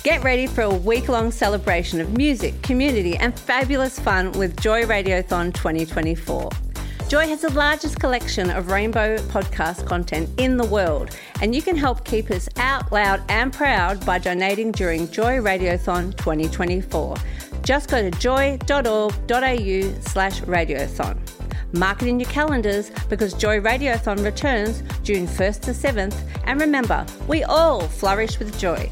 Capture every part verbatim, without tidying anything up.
Get ready for a week-long celebration of music, community and fabulous fun with Joy Radiothon twenty twenty-four. Joy has the largest collection of rainbow podcast content in the world, and you can help keep us out loud and proud by donating during Joy Radiothon twenty twenty-four. Just go to joy.org.au slash radiothon. Mark it in your calendars because Joy Radiothon returns June first to seventh, and remember, we all flourish with joy.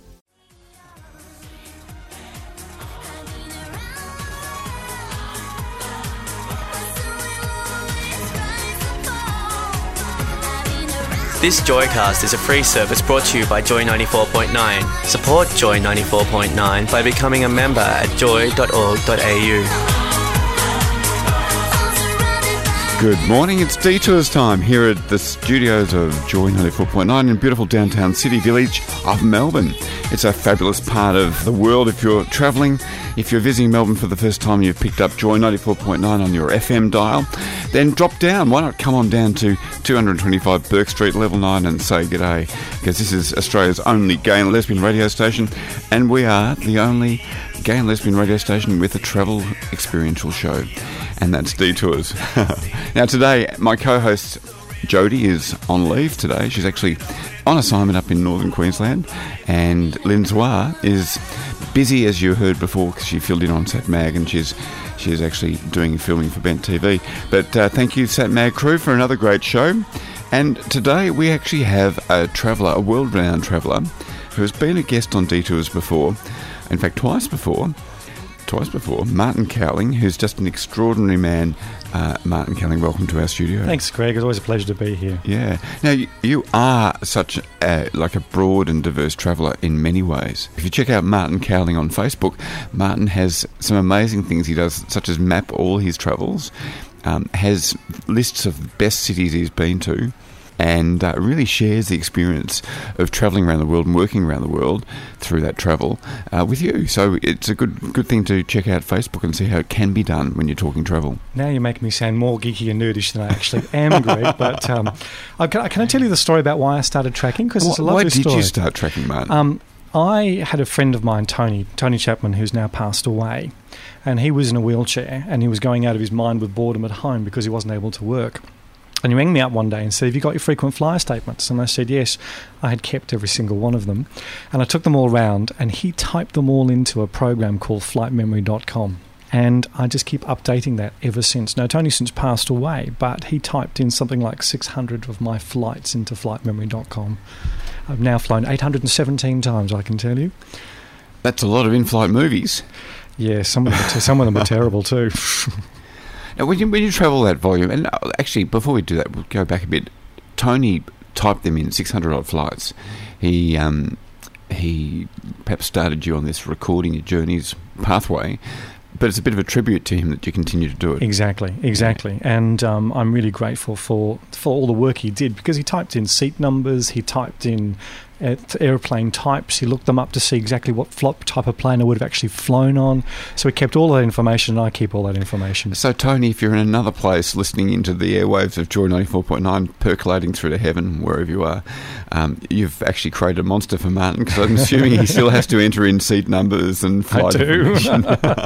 This Joycast is a free service brought to you by Joy ninety-four point nine. Support Joy ninety-four point nine by becoming a member at joy dot org dot a u. Good morning, it's Detours time here at the studios of Joy ninety-four point nine in beautiful downtown city village of Melbourne. It's a fabulous part of the world if you're travelling. If you're visiting Melbourne for the first time, you've picked up Joy ninety-four point nine on your F M dial, then drop down. Why not come on down to two twenty-five Burke Street, level nine, and say g'day, because this is Australia's only gay and lesbian radio station, and we are the only gay and lesbian radio station with a travel experiential show, and that's Detours. Now today, my co-host Jodie is on leave today. She's actually on assignment up in northern Queensland, and Lynn Zwar is busy, as you heard before, because she filled in on Sat Mag, and she's she's actually doing filming for Bent T V. But uh, thank you, Sat Mag crew, for another great show. And today we actually have a traveller, a world-renowned traveller, who has been a guest on Detours before, in fact twice before, twice before, Martin Cowling, who's just an extraordinary man. Uh, Martin Cowling, welcome to our studio. Thanks, Greg. It's always a pleasure to be here. Yeah. Now, you, you are such a, like a broad and diverse traveller in many ways. If you check out Martin Cowling on Facebook, Martin has some amazing things he does, such as map all his travels, um, has lists of best cities he's been to, and uh, really shares the experience of travelling around the world and working around the world through that travel uh, with you. So it's a good good thing to check out Facebook and see how it can be done when you're talking travel. Now you're making me sound more geeky and nerdish than I actually am, Greg. But um, I, can, can I tell you the story about why I started tracking? Because it's a lovely story. Why did you start tracking, Martin? Um, I had a friend of mine, Tony, Tony Chapman, who's now passed away, and he was in a wheelchair, and he was going out of his mind with boredom at home because he wasn't able to work. And he rang me up one day and said, have you got your frequent flyer statements? And I said, yes. I had kept every single one of them. And I took them all round, and he typed them all into a program called flight memory dot com. And I just keep updating that ever since. Now, Tony's since passed away, but he typed in something like six hundred of my flights into flight memory dot com. I've now flown eight hundred seventeen times, I can tell you. That's a lot of in-flight movies. Yeah, some of them, are, some of them are terrible too. Now, when you, when you travel that volume, and actually, before we do that, we'll go back a bit. Tony typed them in six hundred odd flights. He um, he perhaps started you on this recording your journeys pathway, but it's a bit of a tribute to him that you continue to do it. Exactly, exactly. And um, I'm really grateful for, for all the work he did, because he typed in seat numbers, he typed in at airplane types, he looked them up to see exactly what flop type of plane I would have actually flown on. So he kept all that information, and I keep all that information. So Tony, if you're in another place listening into the airwaves of Joy ninety-four point nine, percolating through to heaven, wherever you are, um, you've actually created a monster for Martin, because I'm assuming he still has to enter in seat numbers and flight I do. information.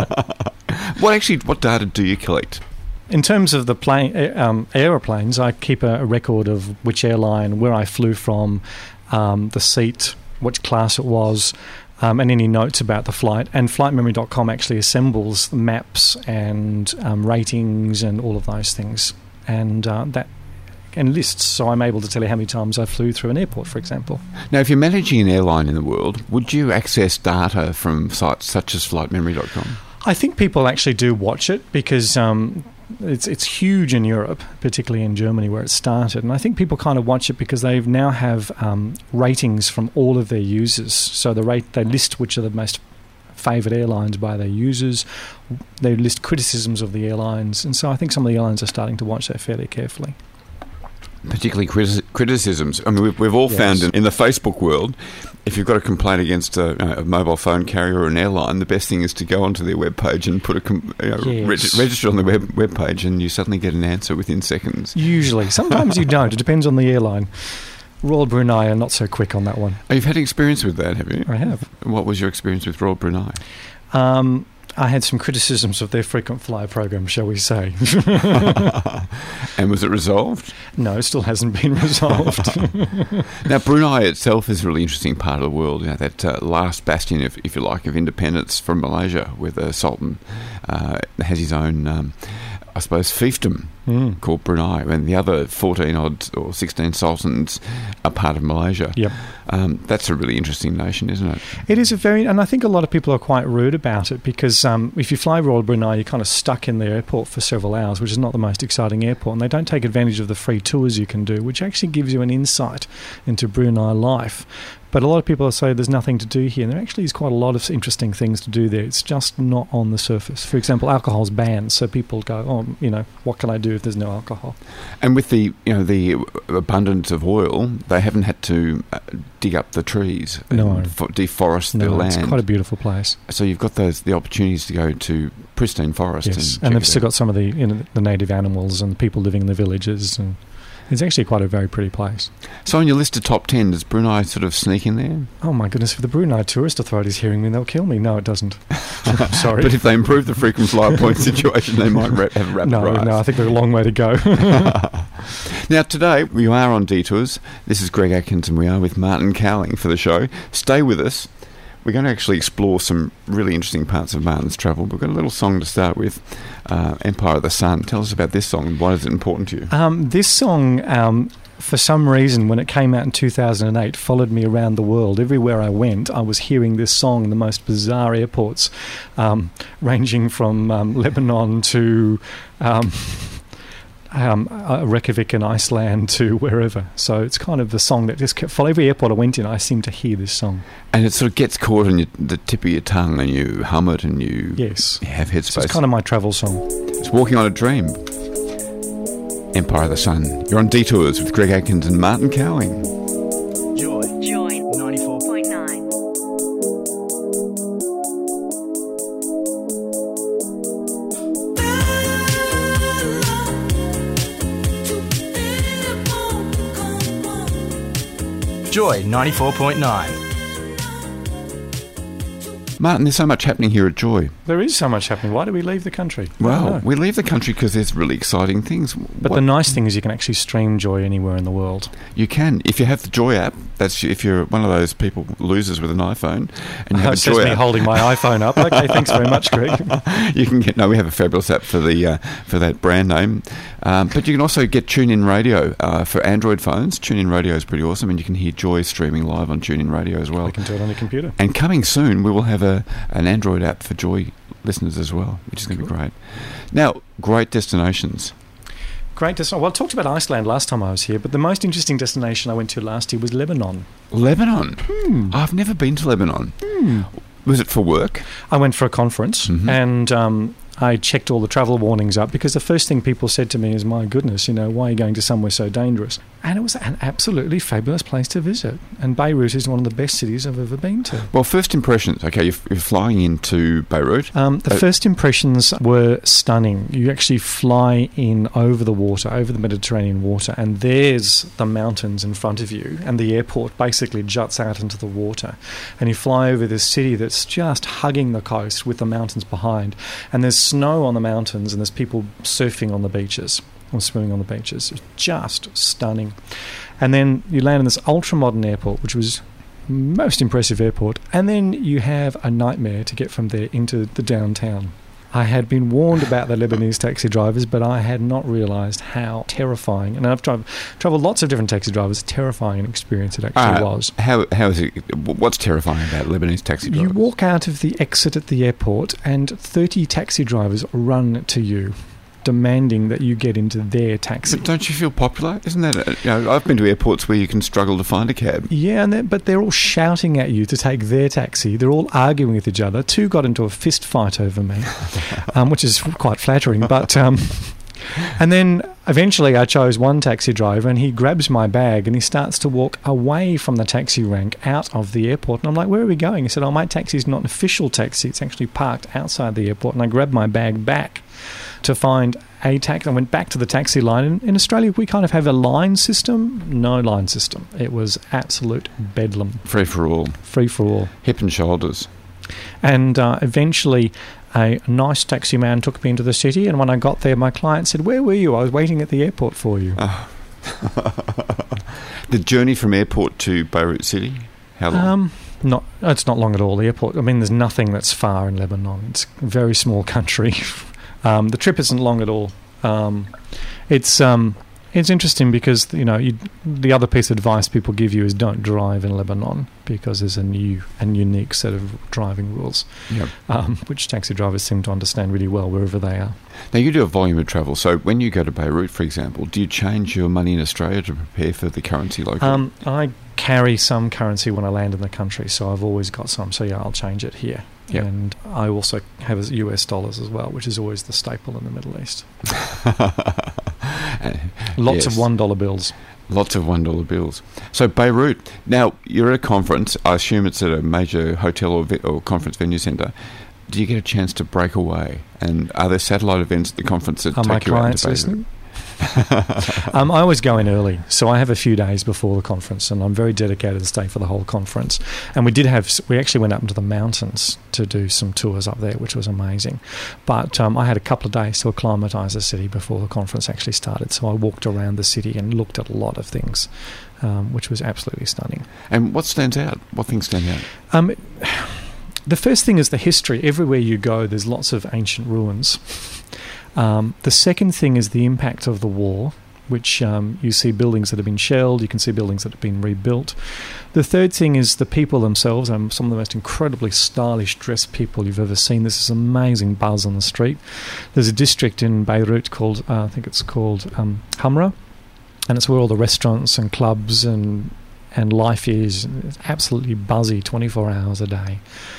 What actually, what data do you collect? In terms of the plane, um, aeroplanes, I keep a, a record of which airline, where I flew from, Um, the seat, which class it was, um, and any notes about the flight. And flight memory dot com actually assembles maps and um, ratings and all of those things, and uh, that and lists. So I'm able to tell you how many times I flew through an airport, for example. Now, if you're managing an airline in the world, would you access data from sites such as flight memory dot com? I think people actually do watch it, because um, it's it's huge in Europe, particularly in Germany where it started. And I think people kind of watch it because they now have um, ratings from all of their users. So the rate they list which are the most favoured airlines by their users. They list criticisms of the airlines. And so I think some of the airlines are starting to watch that fairly carefully. Particularly criti- criticisms. I mean, we've, we've all yes. found in, in the Facebook world, if you've got a complaint against a, a mobile phone carrier or an airline, the best thing is to go onto their webpage and put a com- you know, yes. reg- register on the web webpage, and you suddenly get an answer within seconds. Usually. Sometimes you don't. It depends on the airline. Royal Brunei are not so quick on that one. Oh, you've had experience with that, have you? I have. What was your experience with Royal Brunei? Um, I had some criticisms of their frequent flyer program, shall we say. And was it resolved? No, it still hasn't been resolved. Now, Brunei itself is a really interesting part of the world. You know, that uh, last bastion, if, if you like, of independence from Malaysia, where the Sultan uh, has his own, um, I suppose, fiefdom mm. called Brunei, and the other fourteen odd or sixteen sultans are part of Malaysia. Yep. Um, that's a really interesting nation, isn't it? It is a very, and I think a lot of people are quite rude about it because um, if you fly Royal Brunei, you're kind of stuck in the airport for several hours, which is not the most exciting airport, and they don't take advantage of the free tours you can do, which actually gives you an insight into Brunei life. But a lot of people say there's nothing to do here, and there actually is quite a lot of interesting things to do there. It's just not on the surface. For example, alcohol's banned, so people go, oh, you know, what can I do if there's no alcohol? And with the, you know, the abundance of oil, they haven't had to uh, dig up the trees no. and fo- deforest no, their land. It's quite a beautiful place. So you've got those the opportunities to go to pristine forest. Yes, and, and they've still got some of the, you know, the native animals and the people living in the villages, and it's actually quite a very pretty place. So on your list of top ten, does Brunei sort of sneak in there? Oh my goodness, if the Brunei Tourist Authority is hearing me, they'll kill me. No, it doesn't. I'm sorry. But if they improve the frequent flyer point situation, they might ra- have a rapid no, rise. No, I think they're a long way to go. Now, today, we are on Detours. This is Greg Atkins, and we are with Martin Cowling for the show. Stay with us. We're going to actually explore some really interesting parts of Martin's travel. We've got a little song to start with, uh, Empire of the Sun. Tell us about this song and why is it important to you? Um, this song, um, for some reason, when it came out in two thousand eight, followed me around the world. Everywhere I went, I was hearing this song in the most bizarre airports, um, ranging from um, Lebanon to... Um, Um, uh, Reykjavik in Iceland to wherever. So it's kind of the song that just kept... For every airport I went in, I seemed to hear this song. And it sort of gets caught on your, the tip of your tongue and you hum it and you yes. have headspace. So it's kind of my travel song. It's Walking on a Dream. Empire of the Sun. You're on Detours with Greg Atkins and Martin Cowling. Joy. Joy. ninety-four point nine. Joy ninety-four point nine. Martin, there's so much happening here at Joy. There is so much happening. Why do we leave the country? Well, we leave the country because there's really exciting things. But what? the nice thing is you can actually stream Joy anywhere in the world. You can. If you have the Joy app, that's if you're one of those people, losers with an iPhone, and you have Oh, a it says Joy me app. holding my iPhone up. Okay, thanks very much, Greg. You can get, no, we have a fabulous app for the uh, for that brand name. Um, but you can also get TuneIn Radio uh, for Android phones. TuneIn Radio is pretty awesome, and you can hear Joy streaming live on TuneIn Radio as well. You can do it on your computer. And coming soon, we will have a an Android app for Joy listeners as well, which is going to Cool. be great. Now, great destinations. Great destination. Well, I talked about Iceland last time I was here, but the most interesting destination I went to last year was Lebanon. Lebanon. Hmm. I've never been to Lebanon. Hmm. Was it for work? I went for a conference Mhm. and um, I checked all the travel warnings up because the first thing people said to me is, my goodness, you know, why are you going to somewhere so dangerous? And it was an absolutely fabulous place to visit. And Beirut is one of the best cities I've ever been to. Well, first impressions. Okay, you're, you're flying into Beirut. Um, the Uh, first impressions were stunning. You actually fly in over the water, over the Mediterranean water, and there's the mountains in front of you, and the airport basically juts out into the water. And you fly over this city that's just hugging the coast with the mountains behind. And there's snow on the mountains, and there's people surfing on the beaches or swimming on the beaches. It's just stunning. And then you land in this ultra-modern airport, which was most impressive airport, and then you have a nightmare to get from there into the downtown. I had been warned about the Lebanese taxi drivers, but I had not realised how terrifying, and I've tra- travelled lots of different taxi drivers, terrifying an experience it actually Uh, was. How how is it? What's terrifying about Lebanese taxi drivers? You walk out of the exit at the airport and thirty taxi drivers run to you, demanding that you get into their taxi. But don't you feel popular? Isn't that? A, you know, I've been to airports where you can struggle to find a cab. Yeah, and they're, but they're all shouting at you to take their taxi. They're all arguing with each other. Two got into a fist fight over me, um, which is quite flattering. But um, and then eventually I chose one taxi driver, and he grabs my bag and he starts to walk away from the taxi rank out of the airport. And I'm like, where are we going? He said, oh, my taxi is not an official taxi. It's actually parked outside the airport. And I grabbed my bag back to find a taxi. I went back to the taxi line. In, in Australia, we kind of have a line system. No line system. It was absolute bedlam. Free for all. Free for all. Hip and shoulders. And uh, eventually, a nice taxi man took me into the city. And when I got there, my client said, "Where were you? I was waiting at the airport for you." Oh. The journey from airport to Beirut City, how long? Um, not. It's not long at all. The airport. I mean, there's nothing that's far in Lebanon. It's a very small country. um, the trip isn't long at all. Um, it's um, it's interesting because you know you, the other piece of advice people give you is don't drive in Lebanon because there's a new and unique set of driving rules, Yep. um, which taxi drivers seem to understand really well wherever they are. Now, you do a volume of travel, so when you go to Beirut, for example, do you change your money in Australia to prepare for the currency locally? Um, I carry some currency when I land in the country, so I've always got some. So yeah, I'll change it here. Yep. And I also have U S dollars as well, which is always the staple in the Middle East. Lots Yes. of one dollar bills. Lots of one dollar bills. So Beirut, now you're at a conference, I assume it's at a major hotel or, ve- or conference venue centre. Do you get a chance to break away? And are there satellite events at the conference that Are my take you out clients to Beirut? listening? um, I always go in early, so I have a few days before the conference, and I'm very dedicated to stay for the whole conference. And we did have, we actually went up into the mountains to do some tours up there, which was amazing. But um, I had a couple of days to acclimatise the city before the conference actually started, so I walked around the city and looked at a lot of things, um, which was absolutely stunning. And what stands out? What things stand out? Um, the first thing is the history. Everywhere you go, there's lots of ancient ruins. Um, the second thing is the impact of the war, which um, you see buildings that have been shelled, you can see buildings that have been rebuilt. The third thing is the people themselves. Um, some of the most incredibly stylish dressed people you've ever seen. This is amazing buzz on the street. There's a district in Beirut called, uh, I think it's called um, Hamra, and it's where all the restaurants and clubs and and life is. It's absolutely buzzy twenty-four hours a day.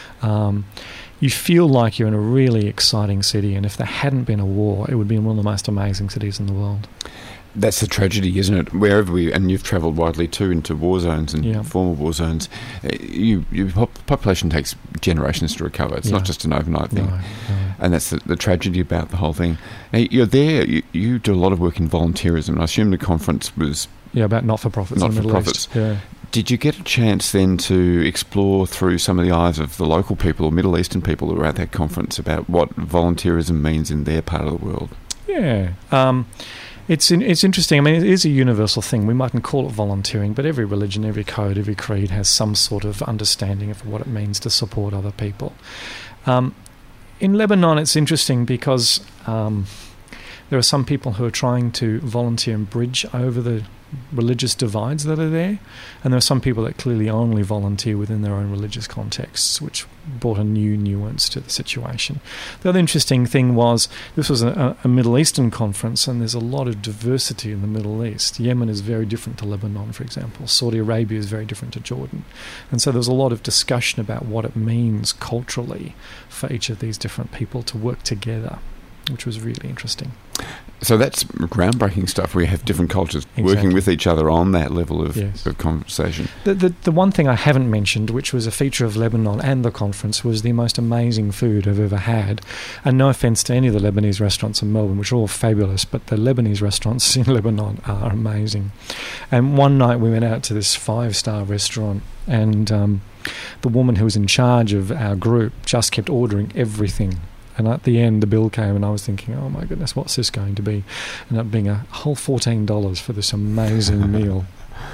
Um, you feel like you're in a really exciting city, and if there hadn't been a war, it would be one of the most amazing cities in the world. That's the tragedy, isn't it? Wherever we, and you've travelled widely too into war zones and Yeah. former war zones, uh, you, your pop- population takes generations to recover. It's Yeah. not just an overnight thing. No, no. And that's the, the tragedy about the whole thing. Now, you're there, you, you do a lot of work in volunteerism. I assume the conference was Yeah, about not-for-profits in the Middle Not-for-profits. East. Yeah. Did you get a chance then to explore through some of the eyes of the local people or Middle Eastern people who were at that conference about what volunteerism means in their part of the world? Yeah. Um, it's in, it's interesting. I mean, it is a universal thing. We mightn't call it volunteering, but every religion, every code, every creed has some sort of understanding of what it means to support other people. Um, in Lebanon, it's interesting because um, there are some people who are trying to volunteer and bridge over the religious divides that are there, and there are some people that clearly only volunteer within their own religious contexts, which brought a new nuance to the situation. The other interesting thing was this was a, a Middle Eastern conference, and there's a lot of diversity in the Middle East. Yemen is very different to Lebanon, for example. Saudi Arabia is very different to Jordan. And so there was a lot of discussion about what it means culturally for each of these different people to work together, which was really interesting. So that's groundbreaking stuff. We have different cultures Exactly. working with each other on that level of, Yes. of conversation. The, the the one thing I haven't mentioned, which was a feature of Lebanon and the conference, was the most amazing food I've ever had. And no offence to any of the Lebanese restaurants in Melbourne, which are all fabulous, but the Lebanese restaurants in Lebanon are amazing. And one night we went out to this five-star restaurant, and um, the woman who was in charge of our group just kept ordering everything. And at the end, the bill came, and I was thinking, oh, my goodness, what's this going to be? Ended up being a whole fourteen dollars for this amazing meal.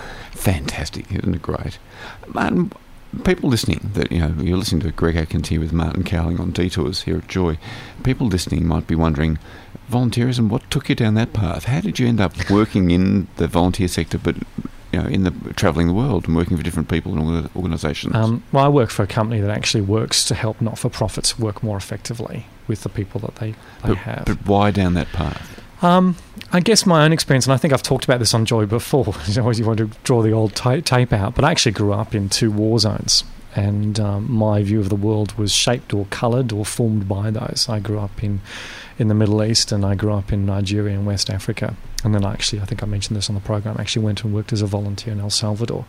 Fantastic, isn't it great? Martin, people listening, that you know, you're listening to Greg Atkins here with Martin Cowling on Detours here at Joy. People listening might be wondering, volunteerism, what took you down that path? How did you end up working in the volunteer sector, but you know, in the travelling the world and working for different people and orga- organisations? Um, well, I work for a company that actually works to help not-for-profits work more effectively with the people that they, they but, have. but why down that path? Um, I guess my own experience, and I think I've talked about this on Joy before, is always you want to draw the old ta- tape out, but I actually grew up in two war zones, and um, my view of the world was shaped or coloured or formed by those. I grew up in, in the Middle East, and I grew up in Nigeria and West Africa. And then I actually, I think I mentioned this on the program, I actually went and worked as a volunteer in El Salvador.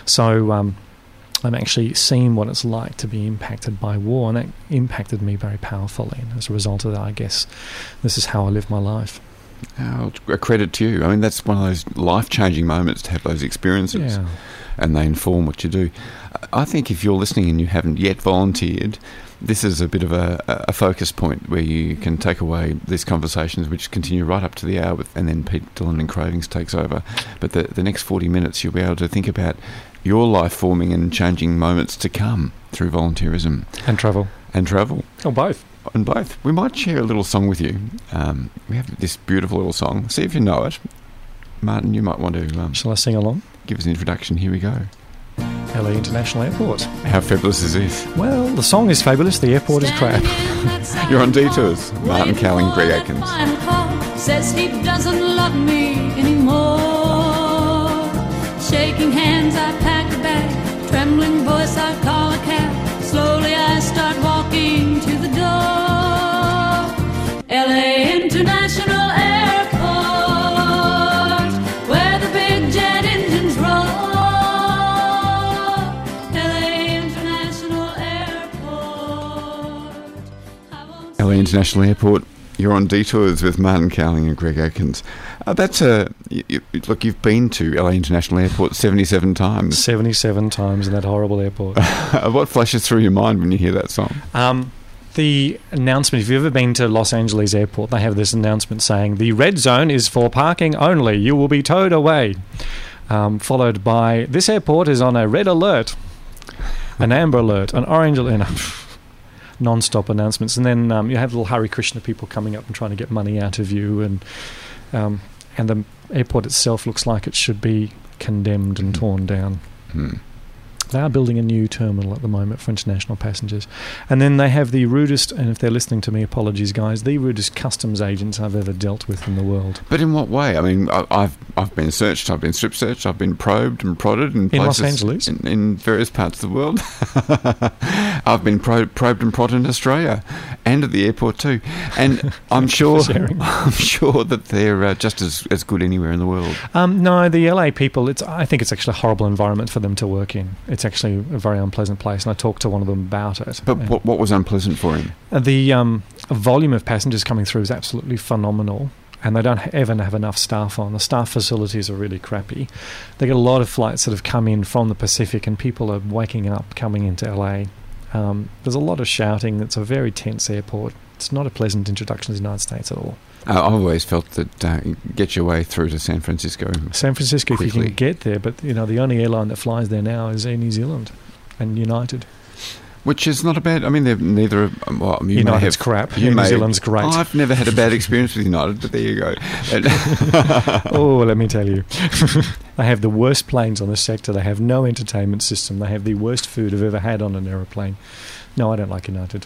So um, I'm actually seeing what it's like to be impacted by war, and that impacted me very powerfully. And as a result of that, I guess this is how I live my life. Oh, a credit to you. I mean, that's one of those life-changing moments to have those experiences, Yeah. and they inform what you do. I think if you're listening and you haven't yet volunteered, this is a bit of a, a focus point where you can take away these conversations which continue right up to the hour, with, and then Pete Dillon and Cravings takes over. But the, the next forty minutes you'll be able to think about your life-forming and changing moments to come through volunteerism. And travel. And travel. Or both. And both. We might share a little song with you. Um, we have this beautiful little song. See if you know it. Martin, you might want to um, Shall I sing along? give us an introduction. Here we go. L A International Airport. How fabulous is this? Well, the song is fabulous, the airport is crap. You're on Detours. Martin Cowling, Greg Atkins. Says he doesn't love me anymore. Shaking hands, I pack a bag. Trembling voice, I call a cab. Slowly I start walking to the door. L A International Airport, where the big jet engines roar. L A International Airport. I won't L A International Airport. You're on Detours with Martin Cowling and Greg Atkins. Uh, that's a... You, you, look, you've been to L A International Airport seventy-seven times. seventy-seven times in that horrible airport. What flashes through your mind when you hear that song? Um, the announcement, if you've ever been to Los Angeles Airport, they have this announcement saying, the red zone is for parking only. You will be towed away. Um, followed by, this airport is on a red alert, an amber alert, an orange alert. Non-stop announcements, and then um, you have little Hare Krishna people coming up and trying to get money out of you, and um, and the airport itself looks like it should be condemned and torn down. Hmm. They are building a new terminal at the moment for international passengers, and then they have the rudest, and if they're listening to me, apologies guys, the rudest customs agents I've ever dealt with in the world. But in what way? I mean, I, I've I've been searched, I've been strip searched, I've been probed and prodded in In Los places Angeles? in, in various parts of the world. I've been pro- probed and prodded in Australia, and at the airport too. And I'm sure sharing. I'm sure that they're uh, just as, as good anywhere in the world. Um, no, the L A people, it's I think it's actually a horrible environment for them to work in. It's actually a very unpleasant place, and I talked to one of them about it. But And what what was unpleasant for him? the um, volume of passengers coming through is absolutely phenomenal, and they don't ha- ever have enough staff on. The staff facilities are really crappy. They get a lot of flights that have come in from the Pacific, and people are waking up coming into L A. Um, there's a lot of shouting. It's a very tense airport. It's not a pleasant introduction to the United States at all. Uh, I've always felt that uh, get your way through to San Francisco. San Francisco, if you Quickly. can get there, but you know the only airline that flies there now is Air New Zealand and United. Which is not a bad... I mean, they're neither... Are, well, you may United's have, crap. You Air New may, Zealand's great. I've never had a bad experience with United, but there you go. Oh, let me tell you. They have the worst planes on the sector. They have no entertainment system. They have the worst food I've ever had on an aeroplane. No, I don't like United.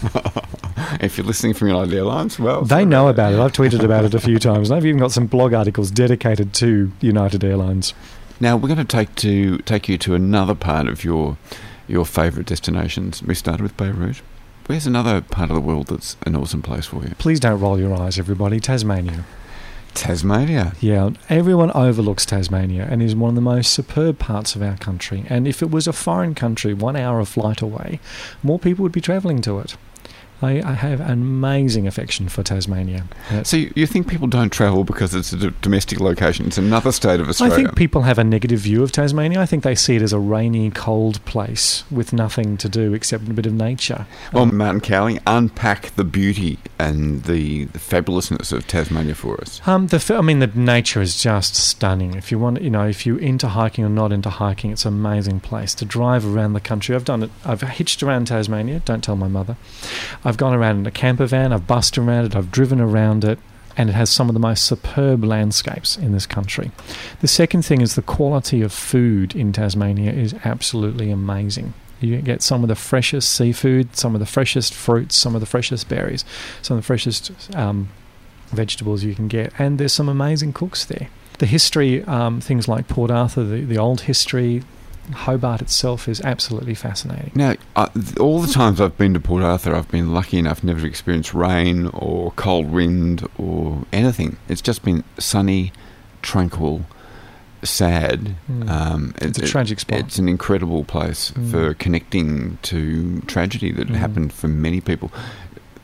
If you're listening from United Airlines, well... They know about it. I've tweeted about it a few times. And I've even got some blog articles dedicated to United Airlines. Now, we're going to take to take you to another part of your your favourite destinations. We started with Beirut. Where's another part of the world that's an awesome place for you? Please don't roll your eyes, everybody. Tasmania. Tasmania. Yeah, everyone overlooks Tasmania and is one of the most superb parts of our country. And if it was a foreign country, one hour of flight away, more people would be travelling to it. I, I have an amazing affection for Tasmania. Uh, So you, you think people don't travel because it's a d- domestic location? It's another state of I Australia. think people have a negative view of Tasmania. I think they see it as a rainy, cold place with nothing to do except a bit of nature. Well, Martin Cowling, unpack the beauty and the, the fabulousness of Tasmania for us. Um, the f- I mean, the nature is just stunning. If you want, you know, if you're into hiking or not into hiking, it's an amazing place to drive around the country. I've done it. I've hitched around Tasmania. Don't tell my mother. I've gone around in a camper van. I've bussed around it. I've driven around it. And it has some of the most superb landscapes in this country. The second thing is the quality of food in Tasmania is absolutely amazing. You get some of the freshest seafood, some of the freshest fruits, some of the freshest berries, some of the freshest um, vegetables you can get. And there's some amazing cooks there. The history, um, things like Port Arthur, the, the old history, Hobart itself is absolutely fascinating. Now, uh, th- all the times I've been to Port Arthur, I've been lucky enough never to experience rain or cold wind or anything. It's just been sunny, tranquil, sad. Mm. Um, It's it- a tragic spot. It's an incredible place Mm. for connecting to tragedy that Mm. happened for many people.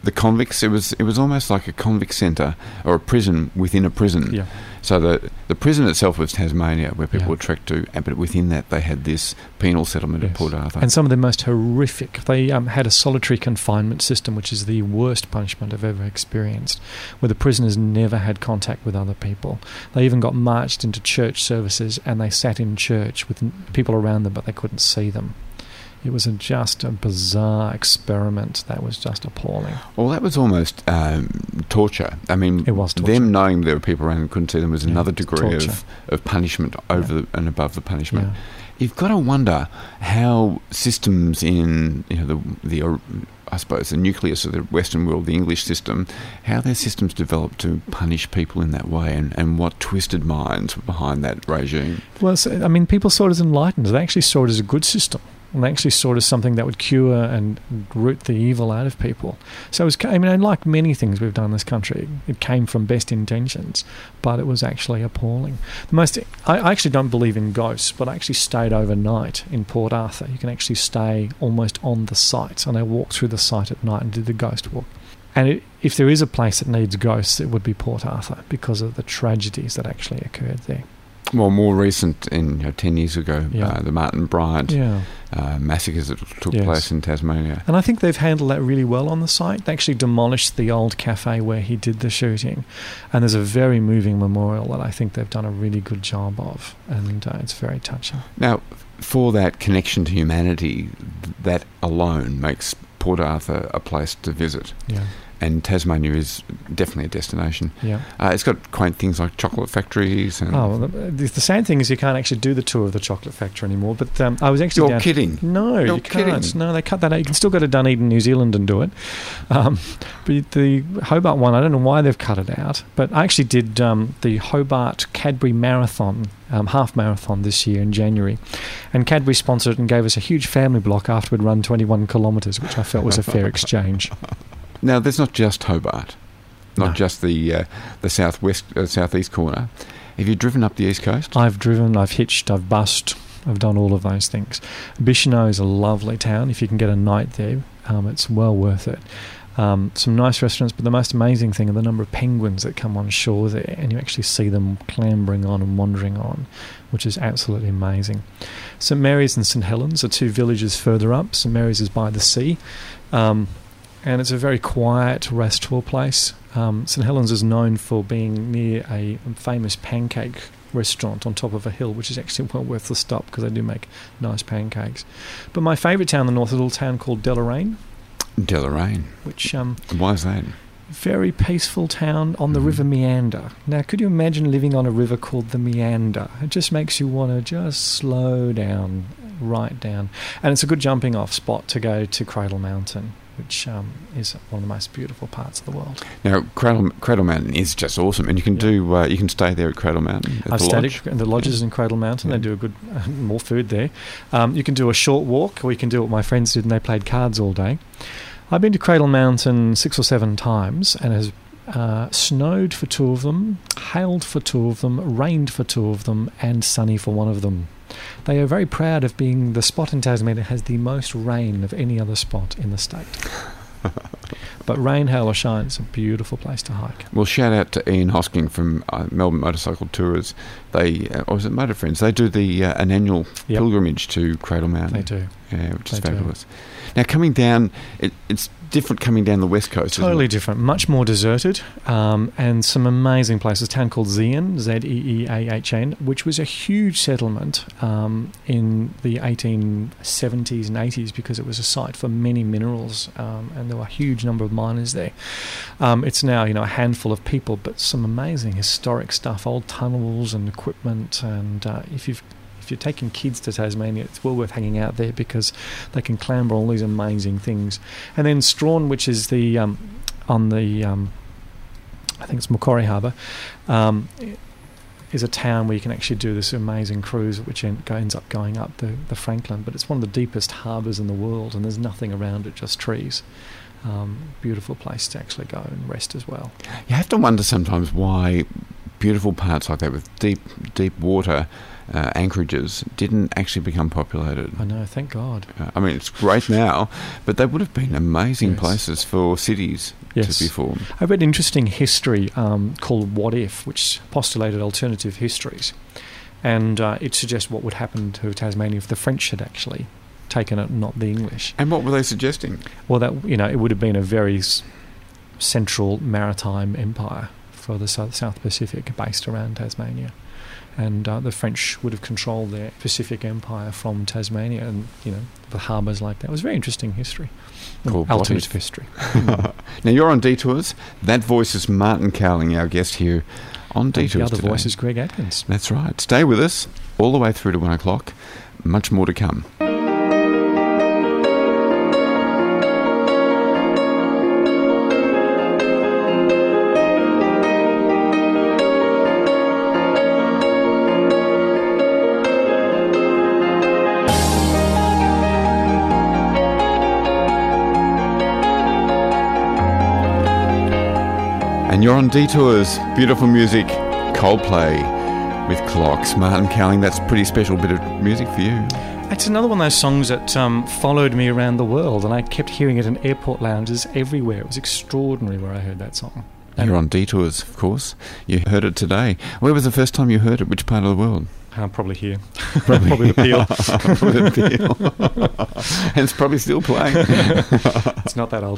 the convicts. It was it was almost like a convict centre or a prison within a prison. Yeah. So the the prison itself was Tasmania, where people Yeah. were trekked to, and but within that they had this penal settlement Yes. at Port Arthur. And some of the most horrific. They um, had a solitary confinement system, which is the worst punishment I've ever experienced, where the prisoners never had contact with other people. They even got marched into church services, and they sat in church with n- people around them, but they couldn't see them. It was a, just a bizarre experiment that was just appalling. Well, that was almost um, torture. I mean, It was torture. them knowing there were people around and couldn't see them was Yeah, another it's degree torture. of, of punishment over Yeah. the, and above the punishment. Yeah. You've got to wonder how systems in, you know, the the or- I suppose the nucleus of the Western world, the English system, how their systems developed to punish people in that way, and, and what twisted minds were behind that regime. Well, so, I mean, people saw it as enlightened. They actually saw it as a good system. And they actually saw it as something that would cure and root the evil out of people. So it was, I mean, like many things we've done in this country, it came from best intentions, but it was actually appalling. The most, I, I actually don't believe in ghosts, but I actually stayed overnight in Port Arthur. You can actually stay almost on the site, and I walked through the site at night and did the ghost walk. And it, if there is a place that needs ghosts, it would be Port Arthur because of the tragedies that actually occurred there. Well, more recent, in you know, ten years ago, Yeah. uh, the Martin Bryant Yeah. uh, massacres that took Yes. place in Tasmania. And I think they've handled that really well on the site. They actually demolished the old cafe where he did the shooting. And there's a very moving memorial that I think they've done a really good job of. And uh, it's very touching. Now, for that connection to humanity, that alone makes Port Arthur a place to visit. Yeah. And Tasmania is definitely a destination. Yeah. Uh, it's got quaint things like chocolate factories. And Oh, well, the, the sad thing is you can't actually do the tour of the chocolate factory anymore. But um, I was actually You're down... kidding. No, You're you can't. kidding. No, they cut that out. You can still go to Dunedin, New Zealand and do it. Um, but the Hobart one, I don't know why they've cut it out. But I actually did um, the Hobart Cadbury Marathon, um, half marathon this year in January. And Cadbury sponsored it and gave us a huge family block after we'd run twenty-one kilometres, which I felt was a fair exchange. Now, there's not just Hobart, not No. just the uh, the southwest, uh, southeast corner. Have you driven up the east coast? I've driven, I've hitched, I've bussed, I've done all of those things. Bicheno is a lovely town. If you can get a night there, um, it's well worth it. Um, some nice restaurants, but the most amazing thing are the number of penguins that come on shore there, and you actually see them clambering on and wandering on, which is absolutely amazing. St Mary's and St Helens are two villages further up. St Mary's is by the sea, um, and it's a very quiet, restful place. Um, St Helens is known for being near a famous pancake restaurant on top of a hill, which is actually well worth the stop because they do make nice pancakes. But my favourite town in the north is a little town called Deloraine, Deloraine. which um, Why is that? very peaceful town on the Mhm. River Meander. Now, could you imagine living on a river called the Meander? It just makes you want to just slow down, right down. And it's a good jumping off spot to go to Cradle Mountain, which um, is one of the most beautiful parts of the world. Now, Cradle, Cradle Mountain is just awesome, and you can Yeah. do uh, you can stay there at Cradle Mountain. At I've the stayed lodge. at the lodges in Cradle Mountain. Yeah. They do a good, uh, more food there. Um, you can do a short walk, or you can do what my friends did, and they played cards all day. I've been to Cradle Mountain six or seven times, and it has uh, snowed for two of them, hailed for two of them, rained for two of them, and sunny for one of them. They are very proud of being the spot in Tasmania that has the most rain of any other spot in the state. But rain, hail or shine, it's a beautiful place to hike. Well, shout out to Ian Hosking from uh, Melbourne Motorcycle Tours. They, uh, or was it Motor Friends? They do the uh, an annual Yep. pilgrimage to Cradle Mountain. They do. Yeah, which is They do. fabulous. Now, coming down, it, it's different coming down the west coast. Totally isn't it? different, much more deserted, um, and some amazing places. A town called Zeehan, Z E E A H N, which was a huge settlement um, in the eighteen seventies and eighties because it was a site for many minerals, um, and there were a huge number of miners there. Um, it's now, you know, a handful of people, but some amazing historic stuff, old tunnels and equipment, and uh, if you've If you're taking kids to Tasmania, it's well worth hanging out there because they can clamber all these amazing things. And then Strawn, which is the um, on the um, I think it's Macquarie Harbour, um, is a town where you can actually do this amazing cruise, which en- go- ends up going up the, the Franklin. But it's one of the deepest harbours in the world, and there's nothing around it, just trees. Um, beautiful place to actually go and rest as well. You have to wonder sometimes why beautiful parts like that with deep, deep water uh, anchorages didn't actually become populated. I know, thank God. Uh, I mean, it's great now, but they would have been amazing Yes. places for cities Yes. to be formed. I read interesting history um, called What If, which postulated alternative histories. And uh, it suggests what would happen to Tasmania if the French had actually taken it, not the English. And what were they suggesting? Well, that you know, it would have been a very s- central maritime empire for the South, South Pacific, based around Tasmania, and uh, the French would have controlled their Pacific empire from Tasmania, and you know, the harbours like that. It was very interesting history, Called alternative What If. history. Now, you're on Detours. That voice is Martin Cowling, our guest here on And Detours the other today. voice is Greg Atkins. That's right. Stay with us all the way through to one o'clock. Much more to come. And you're on Detours. Beautiful music. Coldplay with Clocks. Martin Cowling, that's a pretty special bit of music for you. It's another one of those songs that um, followed me around the world, and I kept hearing it in airport lounges everywhere. It was extraordinary where I heard that song. And You're on Detours, of course. You heard it today. Where was the first time you heard it? Which part of the world? uh, probably here. Probably the Peel. Probably the Peel. And it's probably still playing. It's not that old.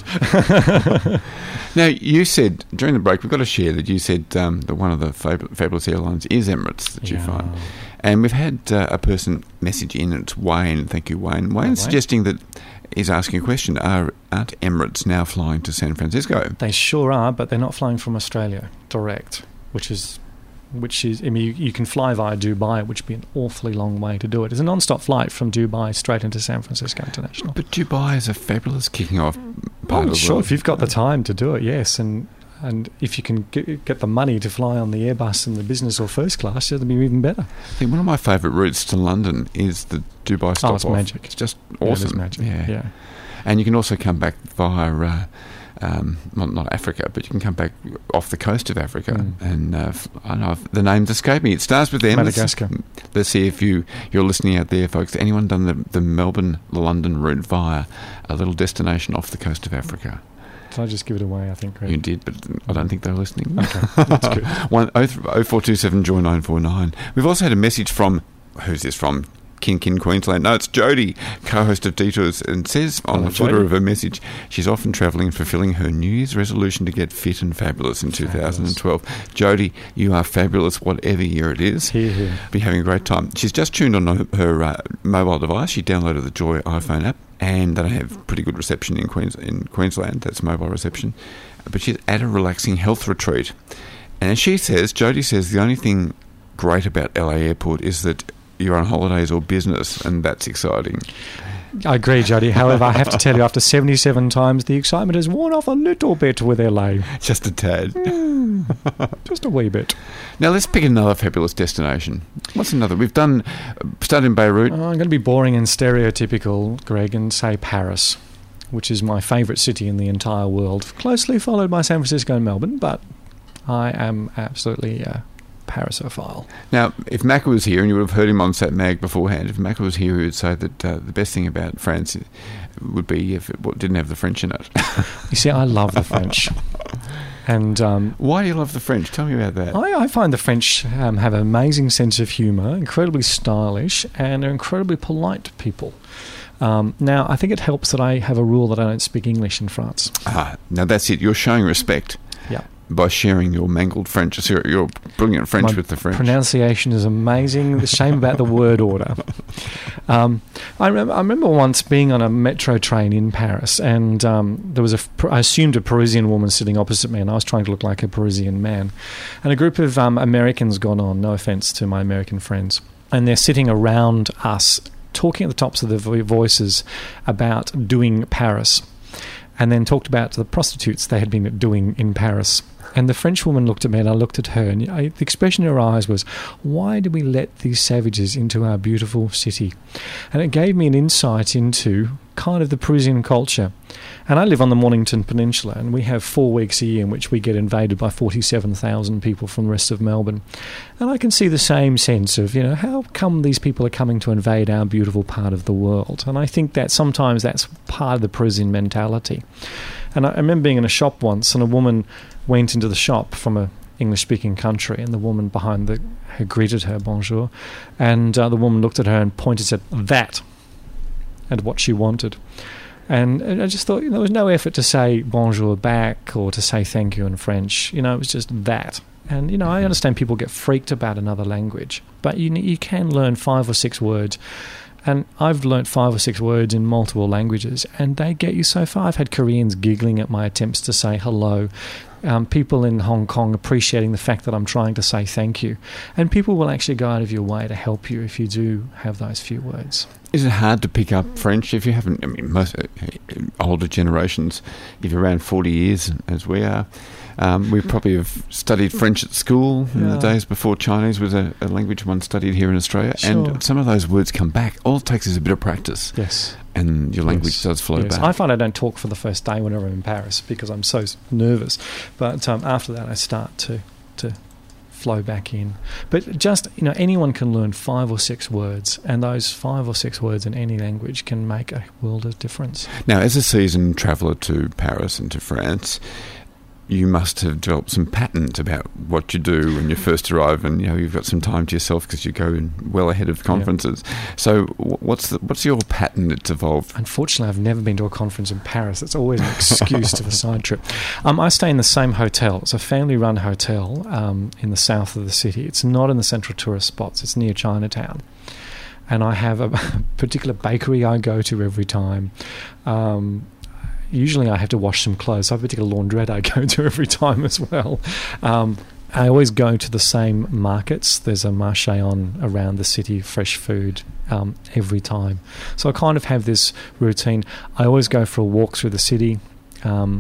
Now, you said, during the break, we've got to share that you said um, that one of the fab- fabulous airlines is Emirates that you Yeah. find. And we've had uh, a person message in, it's Wayne. Thank you, Wayne. Wayne's Wayne. suggesting that he's asking a question. Are, aren't Emirates now flying to San Francisco? They sure are, but they're not flying from Australia direct, which is, which is. I mean, you, you can fly via Dubai, which would be an awfully long way to do it. It's a non-stop flight from Dubai straight into San Francisco International. But Dubai is a fabulous kicking off part Well, of the sure, world. if you've got the time to do it, yes, and and if you can get, get the money to fly on the Airbus in the business or first class, it'll be even better. I think one of my favourite routes to London is the Dubai stop Oh, it's off. magic. It's just Yeah, it is awesome. magic. Yeah. yeah. And you can also come back via, uh, um, not, not Africa, but you can come back off the coast of Africa. Mm. And uh, f- I don't know if the name's escaped me. It starts with M. Let's- Madagascar. Let's see if you, you're listening out there, folks. Anyone done the, the Melbourne, London route via a little destination off the coast of Africa? Did I just give it away? I think. Greg? You did, but I don't think they're listening. Okay, that's good. One oh four two seven joy nine four nine. We've also had a message from, who's this from? Kin Kin, Queensland. No, it's Jody, co-host of Detours, and says on Hello, the footer Jody. of her message, she's often travelling and fulfilling her New Year's resolution to get fit and fabulous in two thousand twelve. Jody, you are fabulous whatever year it is. Here, here. Be having a great time. She's just tuned on her, her uh, mobile device. She downloaded the Joy iPhone app, and they don't have pretty good reception in Queens in Queensland. That's mobile reception. But she's at a relaxing health retreat. And as she says, Jody says, the only thing great about L A Airport is that you're on holidays or business, and that's exciting. I agree, Jody. However, I have to tell you, after seventy-seven times, the excitement has worn off a little bit with L A. Just a tad. Just a wee bit. Now let's pick another fabulous destination. What's another? We've done, uh, started in Beirut. Uh, I'm going to be boring and stereotypical, Greg, and say Paris, which is my favourite city in the entire world, closely followed by San Francisco and Melbourne, but I am absolutely a Parisophile. Now, if Macca was here, and you would have heard him on Sat Mag beforehand, if Macca was here, he would say that uh, the best thing about France would be if it w- didn't have the French in it. You see, I love the French. And um, Why do you love the French? Tell me about that. I, I find the French um, have an amazing sense of humour, incredibly stylish, and are incredibly polite people. Um, now, I think it helps that I have a rule that I don't speak English in France. Ah, now that's it. You're showing respect Yeah. by sharing your mangled French, your, your brilliant French My with the French. pronunciation is amazing. The shame about the word order. Um, I, rem- I remember once being on a metro train in Paris, and um, there was a, I assumed a Parisian woman sitting opposite me, and I was trying to look like a Parisian man. And a group of um, Americans got on, no offence to my American friends, and they're sitting around us, talking at the tops of their vo- voices about doing Paris, and then talked about the prostitutes they had been doing in Paris. And the French woman looked at me, and I looked at her, and I, the expression in her eyes was, why do we let these savages into our beautiful city? And it gave me an insight into kind of the Parisian culture. And I live on the Mornington Peninsula, and we have four weeks a year in which we get invaded by forty-seven thousand people from the rest of Melbourne. And I can see the same sense of, you know, how come these people are coming to invade our beautiful part of the world? And I think that sometimes that's part of the Parisian mentality. And I remember being in a shop once, and a woman went into the shop from a English-speaking country, and the woman behind the her greeted her, bonjour, and uh, the woman looked at her and pointed at that, and what she wanted. And, and I just thought, you know, there was no effort to say bonjour back or to say thank you in French. You know, it was just that. And, you know, I understand people get freaked about another language, but you you can learn five or six words. And I've learnt five or six words in multiple languages, and they get you so far. I've had Koreans giggling at my attempts to say hello. Um, people in Hong Kong appreciating the fact that I'm trying to say thank you. And people will actually go out of your way to help you if you do have those few words. Is it hard to pick up French if you haven't? I mean, most uh, older generations, if you're around forty years, as we are, um, we probably have studied French at school in Yeah. the days before Chinese was a, a language one studied here in Australia. Sure. And some of those words come back. All it takes is a bit of practice. Yes. And your language Yes. does flow Yes. back. I find I don't talk for the first day whenever I'm in Paris because I'm so nervous. But um, after that, I start to to flow back in. But just, you know, anyone can learn five or six words, and those five or six words in any language can make a world of difference. Now, as a seasoned traveller to Paris and to France, you must have developed some patterns about what you do when you first arrive, and you know you've got some time to yourself because you go in well ahead of conferences. Yeah. So, what's the, what's your pattern that's evolved? Unfortunately, I've never been to a conference in Paris. It's always an excuse to the side trip. Um, I stay in the same hotel. It's a family-run hotel um, in the south of the city. It's not in the central tourist spots. It's near Chinatown. And I have a particular bakery I go to every time. Um, Usually I have to wash some clothes. I have a particular laundrette I go to every time as well. Um, I always go to the same markets. There's a marché on around the city, fresh food, um, every time. So I kind of have this routine. I always go for a walk through the city. Um,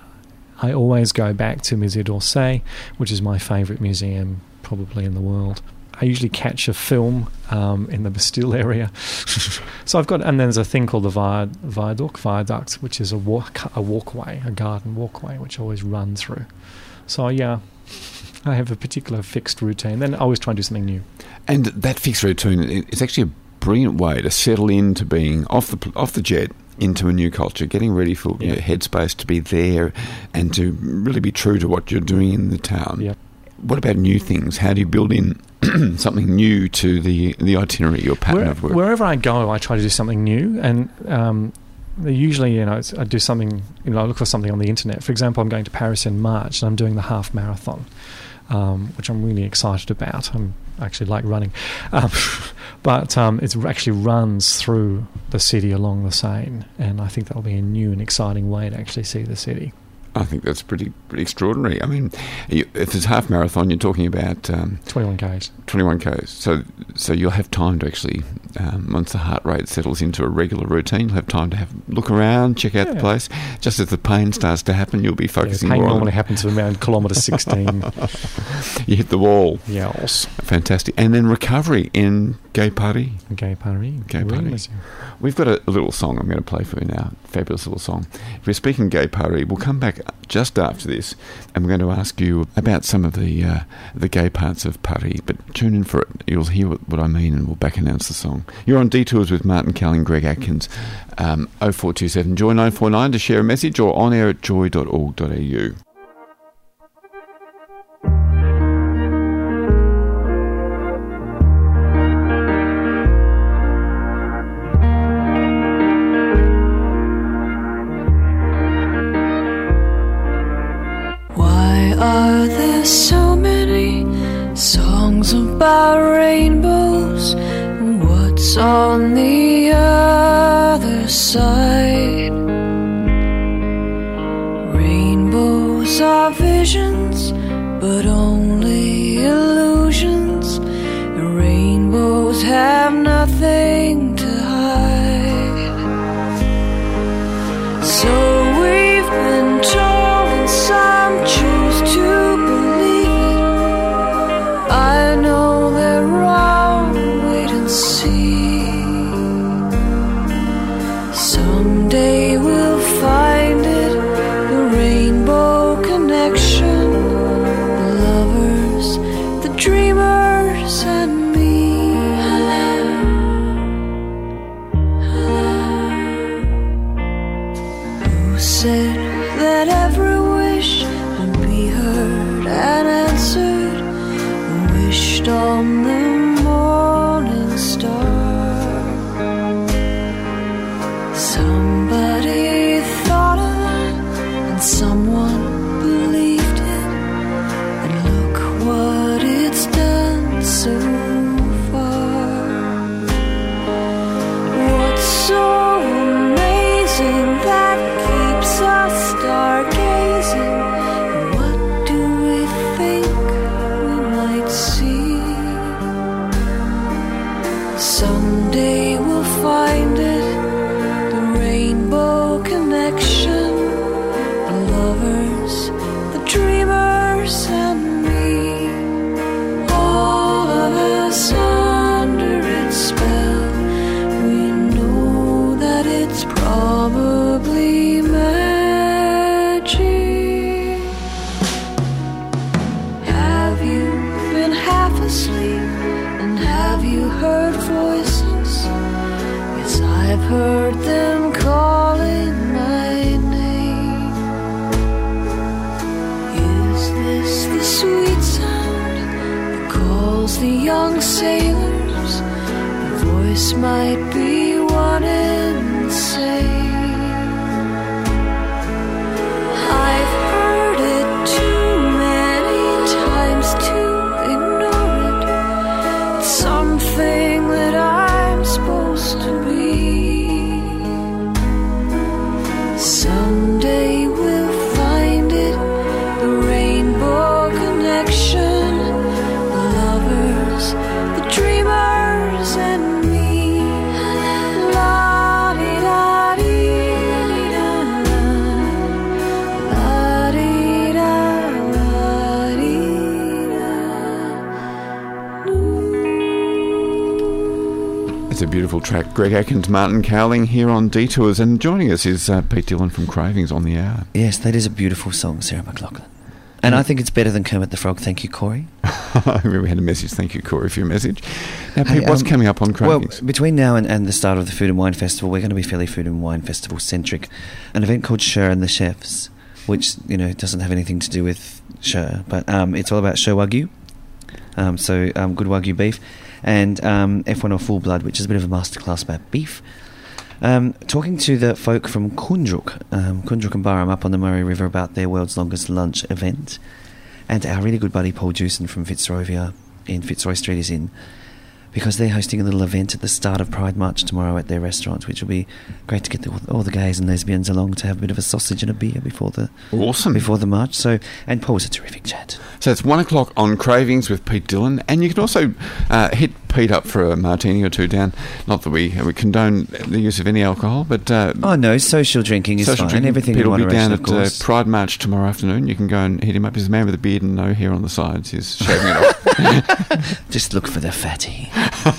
I always go back to Musée d'Orsay, which is my favourite museum probably in the world. I usually catch a film um, in the Bastille area. So I've got, and then there's a thing called the Via, Viaduct, Viaduct, which is a walk, a walkway, a garden walkway, which I always run through. So yeah, I have a particular fixed routine. Then I always try and do something new. And that fixed routine, it's actually a brilliant way to settle into being off the off the jet into a new culture, getting ready for Yeah. your headspace to be there and to really be true to what you're doing in the town. Yep. What about new things? How do you build in something new to the the itinerary, your pattern Where, of work? Wherever I go, I try to do something new, and um, usually, you know, it's, I do something. You know, I look for something on the internet. For example, I'm going to Paris in March, and I'm doing the half marathon, um, which I'm really excited about. I'm actually like running, um, but um, it actually runs through the city along the Seine, and I think that'll be a new and exciting way to actually see the city. I think that's pretty pretty extraordinary. I mean, you, if it's half marathon, you're talking about um, twenty-one kays. twenty-one kays. So, so you'll have time to actually, um, once the heart rate settles into a regular routine, you'll have time to have look around, check out Yeah. the place. Just as the pain starts to happen, you'll be focusing Yeah, pain more normally on happens around kilometre sixteen. you hit the wall. Yes. Fantastic. And then recovery in Gay Paris. Gay Paris. Gay Really Paris. miss you. We've got a, a little song I'm going to play for you now. Fabulous little song. If we're speaking Gay Paris, we'll come back just after this, and we're going to ask you about some of the uh, the gay parts of Paris. But tune in for it. You'll hear what, what I mean, and we'll back announce the song. You're on Detours with Martin Kelly and Greg Atkins. Um, oh four two seven Joy nine four nine to share a message, or on air at joy dot org dot a u. Why are there so many songs about rainbows? What's on the other side? Rainbows are visions, but only illusions. Rainbows have nothing to hide. So we've been told, and some choose to believe it. I know they're wrong, wait and see. Some who said that every wish would be heard and answered, who wished on the morning star. Somebody thought of it and someone believed it, and look what it's done so far. What's so amazing that keeps us stargazing? What do we think we might see? Someday we'll find it, the rainbow connection, the lovers, the dreamers, and me. All of us under its spell, we know that it's probably magic. Have you been half asleep, and have you heard voices? Yes, I've heard them calling my name. Is this the sweet sound that calls the young sailors? The voice might be one and the same. I've heard it too many times to ignore it. It's something that I'm supposed to be. Someday we'll find it, the rainbow connection, the lovers, the dreamers, and me. La di da di da, la di da, la di da. It's a beautiful track. Greg Atkins, Martin Cowling here on Detours, and joining us is uh, Pete Dillon from Cravings on the hour. Yes, that is a beautiful song, Sarah McLachlan. And I think it's better than Kermit the Frog. Thank you, Corey. We had a message. Thank you, Corey, for your message. Now, Pete, Hey, what's um, coming up on Cravings? Well, between now and, and the start of the Food and Wine Festival, we're going to be fairly Food and Wine Festival centric. An event called Sher and the Chefs, which, you know, doesn't have anything to do with Sher, but um, it's all about Sher Wagyu. Um, so um, good Wagyu beef, and um, F one or Full Blood, which is a bit of a masterclass about beef. Um, talking to the folk from Kundruk, um, Kundruk and Barham up on the Murray River about their world's longest lunch event, and our really good buddy Paul Jewson from Fitzrovia in Fitzroy Street is in, because they're hosting a little event at the start of Pride March tomorrow at their restaurant, which will be great to get the, all the gays and lesbians along to have a bit of a sausage and a beer before the Awesome. before the march. So, and Paul's a terrific chat. So it's one o'clock on Cravings with Pete Dillon, and you can also uh, hit Pete up for a martini or two down. Not that we we condone the use of any alcohol, but uh, Oh no, social drinking is social fine. drinking. Everything Pete in will be moderation, down of at uh, course. Pride March tomorrow afternoon. You can go and hit him up. He's a man with a beard and no hair on the sides. He's shaving it off. Just look for the fatty.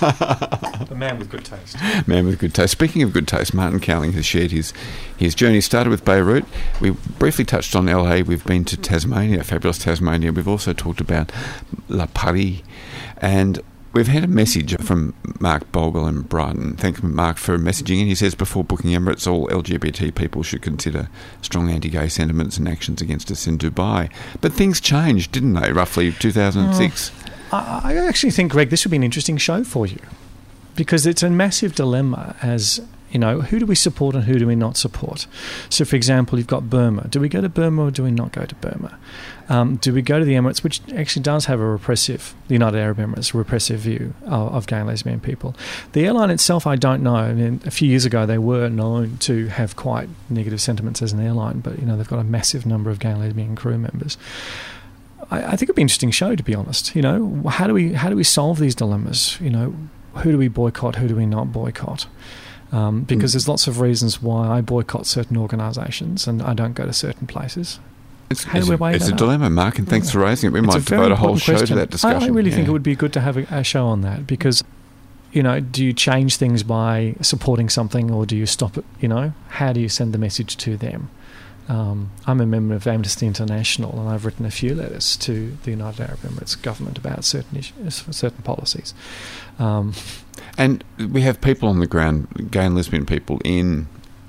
The man with good taste. Man with good taste. Speaking of good taste, Martin Cowling has shared his his journey. Started with Beirut. We briefly touched on L A. We've been to Tasmania, fabulous Tasmania. We've also talked about La Paris, and we've had a message from Mark Bogle in Brighton. Thank you, Mark, for messaging in. He says, before booking Emirates, all L G B T people should consider strong anti-gay sentiments and actions against us in Dubai. But things changed, didn't they, roughly two thousand six? I, I actually think, Greg, this would be an interesting show for you, because it's a massive dilemma as, you know, who do we support and who do we not support? So, for example, you've got Burma. Do we go to Burma or do we not go to Burma? Um, do we go to the Emirates, which actually does have a repressive, the United Arab Emirates, a repressive view of, of gay and lesbian people? The airline itself, I don't know. I mean, a few years ago, they were known to have quite negative sentiments as an airline, but, you know, they've got a massive number of gay and lesbian crew members. I, I think it'd be an interesting show, to be honest. You know, how do we how do we solve these dilemmas? You know, who do we boycott? Who do we not boycott? Um, because mm. there's lots of reasons why I boycott certain organisations and I don't go to certain places. It's, How it's, do we a, weigh it's that a up? dilemma, Mark, and thanks Yeah. for raising it. We It's might a very devote a whole important show question. to that discussion. I, I really yeah. think it would be good to have a, a show on that, because, you know, do you change things by supporting something or do you stop it? You know, how do you send the message to them? Um, I'm a member of Amnesty International, and I've written a few letters to the United Arab Emirates government about certain issues, certain policies. Um, And we have people on the ground, gay and lesbian people in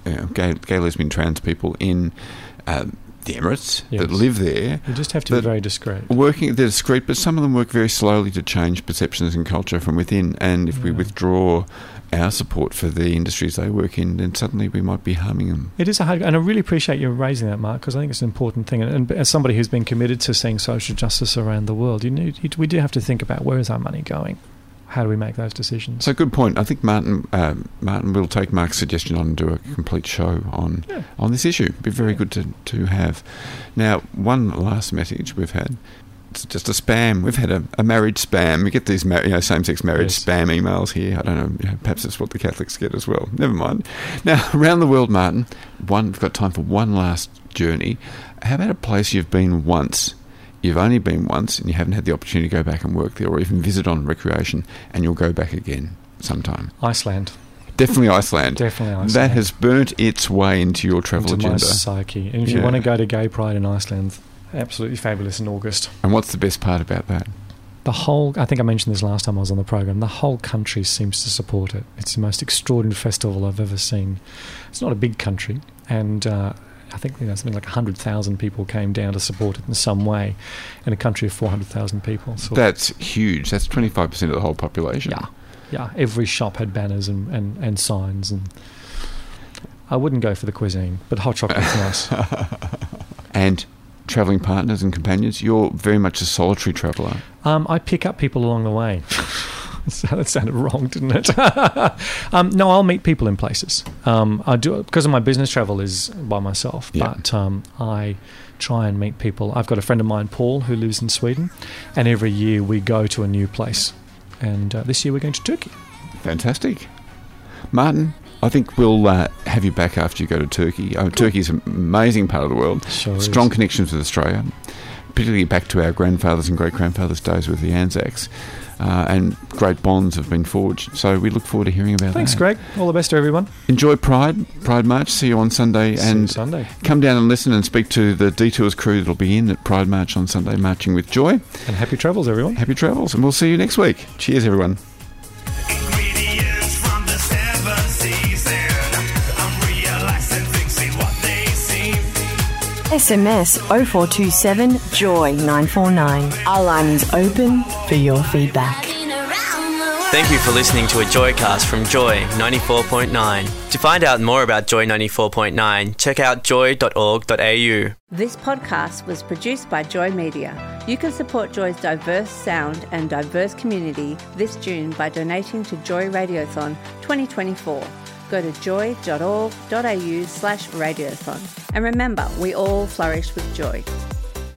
you know, gay, gay, lesbian, trans people in um, the Emirates Yes. that live there. You just have to be that very discreet. Working, they're discreet, but some of them work very slowly to change perceptions and culture from within. And if we Yeah. withdraw our support for the industries they work in, then suddenly we might be harming them. It is a hard, and I really appreciate you raising that, Mark, because I think it's an important thing. And, and as somebody who's been committed to seeing social justice around the world, you need, you, we do have to think about where is our money going? How do we make those decisions? So good point. I think Martin um, Martin will take Mark's suggestion on and do a complete show on Yeah. on this issue. It'd be very Yeah. good to, to have. Now, one last message we've had. It's just a spam. We've had a, a marriage spam. We get these mar- you know, same-sex marriage Yes. spam emails here. I don't know, you know. Perhaps that's what the Catholics get as well. Never mind. Now, around the world, Martin, one, we've got time for one last journey. How about a place you've been once? You've only been once and you haven't had the opportunity to go back and work there or even visit on recreation, and you'll go back again sometime. Iceland. Definitely Iceland. Definitely Iceland. That has burnt its way into your travel Into my agenda. psyche. And if you Yeah. want to go to Gay Pride in Iceland, absolutely fabulous in August. And what's the best part about that? The whole, I think I mentioned this last time I was on the program, the whole country seems to support it. It's the most extraordinary festival I've ever seen. It's not a big country, and uh, I think you know, something like one hundred thousand people came down to support it in some way in a country of four hundred thousand people. So That's huge. That's twenty-five percent of the whole population. yeah, yeah. Every shop had banners and, and, and signs, and I wouldn't go for the cuisine, but hot chocolate's nice. And travelling partners and companions, you're very much a solitary traveller. Um, I pick up people along the way. So that sounded wrong, didn't it? um, no, I'll meet people in places. Um, I do because of my business travel is by myself, Yeah. but um, I try and meet people. I've got a friend of mine, Paul, who lives in Sweden, and every year we go to a new place. And uh, this year we're going to Turkey. Fantastic. Martin, I think we'll uh, have you back after you go to Turkey. Oh, Turkey's an amazing part of the world. Sure Strong is. connections with Australia, particularly back to our grandfathers and great-grandfathers' days with the Anzacs. Uh, and great bonds have been forged. So we look forward to hearing about Thanks, that. Greg. All the best to everyone. Enjoy Pride, Pride March. See you on Sunday. See you and Sunday. come down and listen and speak to the Detours crew that'll be in at Pride March on Sunday, marching with joy. And happy travels, everyone. Happy travels, and we'll see you next week. Cheers, everyone. Ingredients from the seven seas, and I'm realizing things ain't what they seem. S M S oh four two seven JOY nine four nine. Our line is open for your feedback. Thank you for listening to a Joycast from Joy ninety-four point nine. To find out more about Joy ninety-four point nine, check out joy dot org dot a u. This podcast was produced by Joy Media. You can support Joy's diverse sound and diverse community this June by donating to Joy Radiothon twenty twenty-four. Go to joy dot org dot a u slash radiothon. And remember, we all flourish with joy.